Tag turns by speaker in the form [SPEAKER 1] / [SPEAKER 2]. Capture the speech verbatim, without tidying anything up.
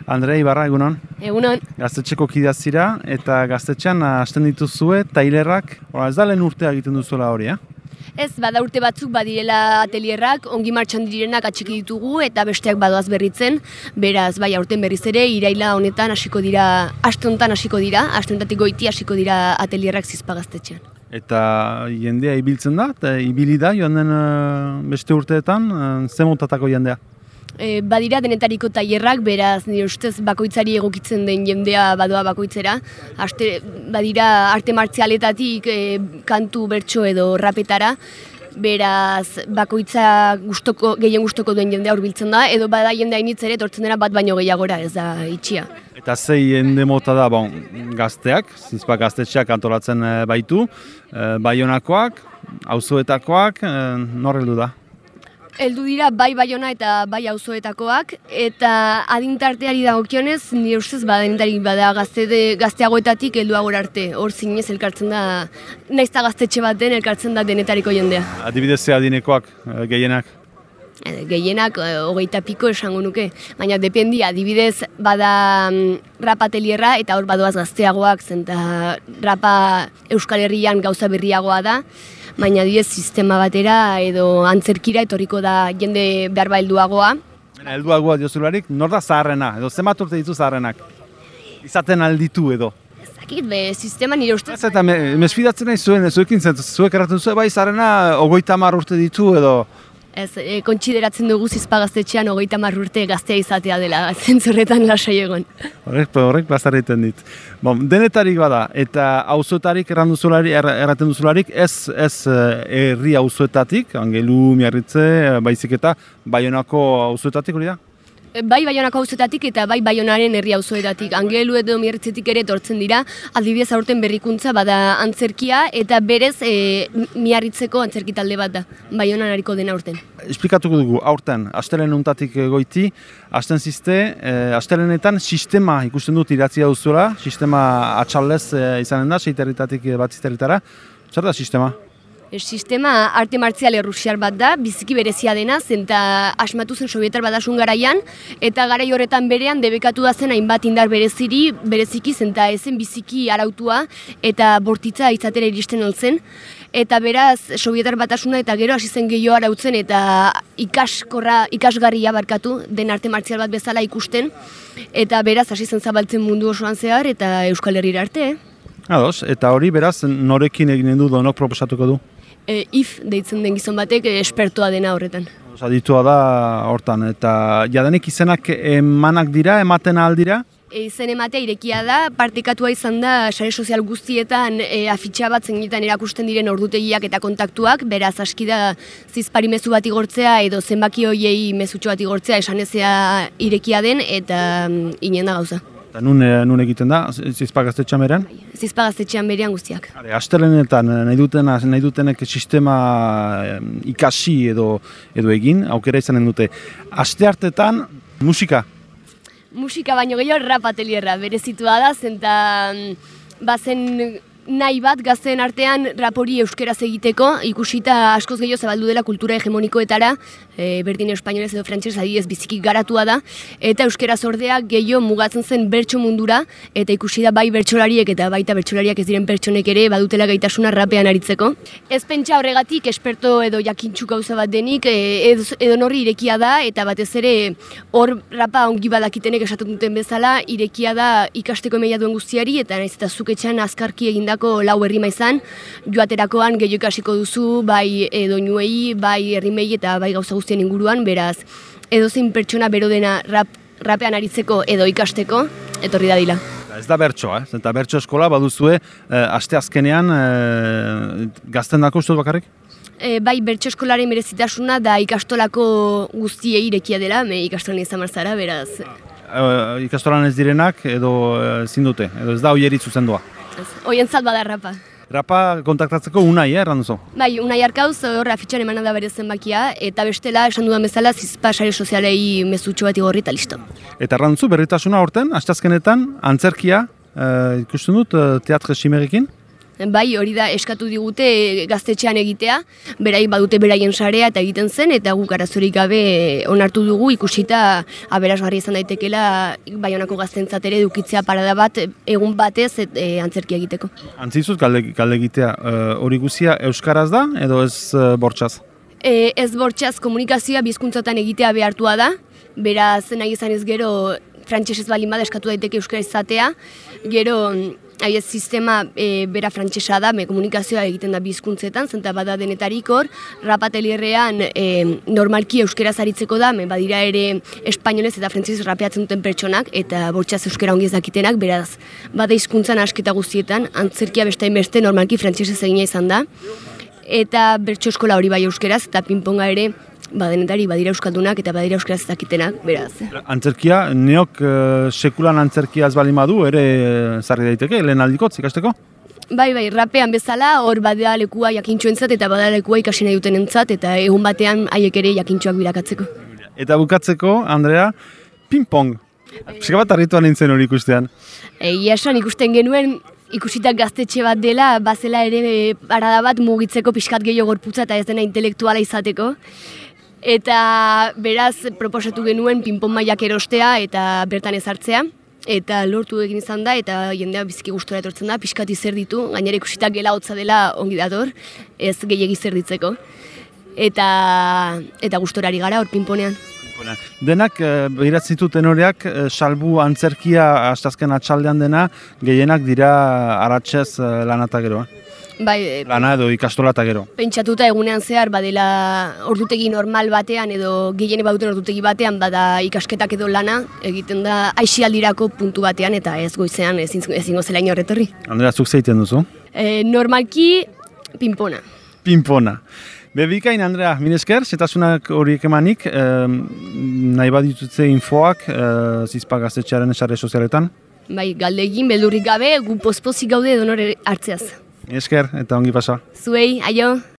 [SPEAKER 1] Andrea Ibarra, egunon?
[SPEAKER 2] Egunon.
[SPEAKER 1] Gaztetxeko kideak zira eta gaztetxean hasten dituzue tailerrak, ez da lehen urtea egiten duzuela hori, eh?
[SPEAKER 2] Ez, bada urte batzuk badirela atelierrak, ongi martxan direnak atxiki ditugu eta besteak badoaz berritzen, beraz, bai aurten berriz ere, iraila honetan hasiko dira, aste honetan hasiko dira, aste honetatik goiti hasiko dira atelierrak Zizpa gaztetxean.
[SPEAKER 1] Eta jendea ibiltzen da, eta ibili da joan den uh, beste urteetan, uh, ze motatako jendea?
[SPEAKER 2] E, badira denetariko tailerrak, beraz, nire ustez bakoitzari egokitzen den jendea badoa bakoitzera. Aste, badira arte martzialetatik e, kantu, bertso edo rapetara, beraz bakoitza gustoko, gehien gustoko duen jendea hurbiltzen da, edo bada jendea initz ere etortzen dena bat baino gehiagora, ez da itxia.
[SPEAKER 1] Eta zei jende mota da, bon, gazteak, Zizpa gaztetxeak antolatzen baitu, e, Baionakoak, auzoetakoak, e, nor heldu da?
[SPEAKER 2] Heldu dira bai Baiona eta bai auzoetakoak, eta adintarteari dagokionez, nire ustez badintarik bada gazte gazteagoetatik helduagora arte. Hor zinez elkartzen da, naiz eta gaztetxe baten elkartzen da denetariko jendea.
[SPEAKER 1] Adibidez ze adinekoak, gehienak?
[SPEAKER 2] E, gehienak, e, hogeita piko esango nuke, baina dependi, adibidez bada mm, rapa atelierra eta hor badoaz gazteagoak, zenta rapa Euskal Herrian gauza berriagoa da, baina adibidez sistema batera edo antzerkira etorriko da jende behar ba helduagoa.
[SPEAKER 1] Helduagoa diozularik, nor da zaharrena, edo zenbat urte ditu zaharrenak? Izaten alditu edo?
[SPEAKER 2] Ezakit, be, sistema nire ustez.
[SPEAKER 1] Ez eta me, mesfidatzen nahi zuen, zuekin zen, zuek erraten zuen, bai zaharrena ogoita hamar urte ditu edo?
[SPEAKER 2] Ez, e, kontsideratzen dugu Zizpa gaztetxean hogeita hamar urte gaztea izatea dela, zentzurretan lasai egon.
[SPEAKER 1] Horrek, horrek bazarriten dit. Bon, denetarik bada, eta auzoetarik erraten duzularik, ez, ez herri auzoetatik, Angelu, Miarritze, baizik eta Baionako auzoetatik hori da?
[SPEAKER 2] Bai Baionako auzoetatik eta bai Baionaren herri auzoetatik. Angelu edo Miarritzetik ere etortzen dira, adibidez aurten berrikuntza bada antzerkia eta berez e, Miarritzeko antzerki talde bat da, Baionan hariko dena aurten. Esplikatuko
[SPEAKER 1] dugu, aurten, astelen untatik goiti, asten zizte, e, astelenetan sistema ikusten dut iratzia duzuela, sistema atxaldez e, izanen da, seiterritatik bat zizterritara. Zer da sistema?
[SPEAKER 2] Sistema arte martzial errusiar bat da, biziki berezia dena, zenta asmatu zen Sobietar Batasun garaian, eta garai horretan berean debekatu da zen hainbat indar bereziri, bereziki zenta ezen biziki arautua eta bortitza izatera iristen altzen. Eta beraz, Sobietar Batasuna eta gero hasi zen gehiago arautzen eta ikaskorra, ikasgarria barkatu den arte martzial bat bezala ikusten, eta beraz hasi zen zabaltzen mundu osoan zehar eta Euskal Herrira arte. Eh?
[SPEAKER 1] Ados, eta hori beraz norekin eginen du, donok proposatuko du?
[SPEAKER 2] E, if deitzen den gizon batek espertoa dena horretan.
[SPEAKER 1] Aditua da hortan, eta jadanik izenak emanak dira, ematen aldira?
[SPEAKER 2] E, izen ematea irekia da, partekatua izan da sare sozial guztietan e, afitxa bat zengitan erakusten diren ordutegiak eta kontaktuak, beraz aski da Zizpari mezu bat igortzea edo zenbaki hoiei mezutxo bat igortzea esanezea irekia den eta mm, inen da gauza.
[SPEAKER 1] Eta nun, nun egiten da, Zizpa gaztetxean berean?
[SPEAKER 2] Zizpa gaztetxean berean guztiak.
[SPEAKER 1] Astelenetan nahi, duten, nahi dutenek sistema ikasi edo, edo egin, aukera izanen dute. Asteartetan musika?
[SPEAKER 2] Musika baino gehiago rap atelierra, berezitua da, zenta bazen nahi bat gazteen artean rap hori euskeraz egiteko, ikusita askoz gehiago zabaldu dela kultura hegemonikoetara, e, berdin espainolez edo frantses adibidez biziki garatua da, eta euskeraz ordea gehiago mugatzen zen bertso mundura, eta ikusi da bai bertsolariek eta baita bertsolariak ez diren pertsonek ere badutela gaitasuna rapean aritzeko. Ez pentsa horregatik esperto edo jakintxu gauza bat denik, e, edo, edo norri irekia da, eta batez ere hor rapa ongi badakitenek esaten duten bezala, irekia da ikasteko emaila duen guztiari, eta naiz eta zuketxan azkarki eginda lau herrima izan, joaterakoan gehiago ikasiko duzu, bai doinuei, bai herrimei eta bai gauza guztien inguruan, beraz, edozein pertsona bero dena rap, rapean aritzeko edo ikasteko, etorri da dila.
[SPEAKER 1] Ez da bertsoa, eh? Eta bertso eskola baduzue, eh, aste azkenean eh, gazten dako ustut bakarrik?
[SPEAKER 2] E, bai, bertso eskolaren merezitasuna da ikastolako guztiei irekia dela, me ikastolan izan marzara, beraz.
[SPEAKER 1] E, ikastolan ez direnak edo ezin dute, edo ez da hoierit zuzendua?
[SPEAKER 2] Oientzat bada rapa.
[SPEAKER 1] Rapa kontaktatzeko Unai, eh, erran duzu?
[SPEAKER 2] Bai, Unai Arkauz, hor afitxan emana da bere zenbakia, eta bestela, esan dudan bezala, Zizpa sare sozialei mezutxo bat igorri eta listo.
[SPEAKER 1] Eta erran duzu, berritasuna horten, asteazkenetan, antzerkia, eh, ikusten dut, Teatre Ximerrekin?
[SPEAKER 2] Bai, hori da eskatu digute gaztetxean egitea, berai badute beraien sarea eta egiten zen, eta guk arazorik gabe onartu dugu ikusita aberasgarri izan daitekela Baionako gaztentzat ere edukitzea parada bat egun batez et, e, antzerkia egiteko.
[SPEAKER 1] Antzizut galde, galde egitea, hori guzia euskaraz da edo ez uh, bortxaz?
[SPEAKER 2] E, ez bortxaz komunikazioa bizkuntzatan egitea behartua da, beraz nahi izan ez gero frantsesez balin bada eskatu daiteke euskara izatea, gero haiez sistema e, bera frantsesa da, me komunikazioa egiten da bizkuntzetan, zenta bada denetarik hor, rapatelierrean e, normalki euskaraz aritzeko da, me badira ere espainolez eta frantsesez rapeatzen duten pertsonak, eta bortxaz euskara ongi ez dakitenak, beraz, bada hizkuntzan asketa guztietan, antzerkia beste beste normalki frantsesez egina izan da, eta bertso eskola hori bai euskaraz, eta pinponga ere, badenetari badira euskaldunak eta badira euskaraz ez dakitenak, beraz.
[SPEAKER 1] Antzerkia, neok uh, sekulan antzerkia ez bali madu, ere zarri daiteke, lehen aldikotz ikasteko?
[SPEAKER 2] Bai, bai, rapean bezala, hor badea lekua jakintxoentzat eta badea lekua ikasi nahi duten entzat, eta egun batean haiek ere jakintxoak bilakatzeko.
[SPEAKER 1] Eta bukatzeko, Andrea, ping-pong. Pixka bat harrituan nintzen hori ikustean.
[SPEAKER 2] Egia esan ikusten genuen, ikusitak gaztetxe bat dela, bazela ere parada bat mugitzeko pixkat gehiago gorputza eta ez dena intelektuala izateko. Eta beraz proposatu genuen pinpon mailak erostea eta bertan ezartzea. Eta lortu egin izan da eta jendea biziki gustora etortzen da, pixkat izer ditu, gainera ikusitak gela hotza dela ongi dator, ez gehiegi zer ditzeko. Eta, eta gustorari gara hor pinponean.
[SPEAKER 1] Denak, behiratzen tenoreak, salbu antzerkia astazken atxaldean dena, gehienak dira aratsez lana eta gero.
[SPEAKER 2] Bai,
[SPEAKER 1] lana edo ikastola eta gero.
[SPEAKER 2] Pentsatuta egunean zehar badela ordutegi normal batean edo gehiene baduten ordutegi batean bada ikasketak edo lana egiten da aisialdirako puntu batean eta ez goizean ezingo zela inorretorri.
[SPEAKER 1] Andrea, zuk zeiten duzu?
[SPEAKER 2] E, normalki pinpona.
[SPEAKER 1] Pinpona. Bebikain, Andrea, minesker, setasunak horiek emanik, eh, nahi baditutze infoak eh, Zizpa gaztetxearen esare sozialetan?
[SPEAKER 2] Bai, galdegin, beldurrik gabe, gu pospozik gaude edonore hartzeaz.
[SPEAKER 1] Esker, eta ongi pasa.
[SPEAKER 2] Zuei, aio!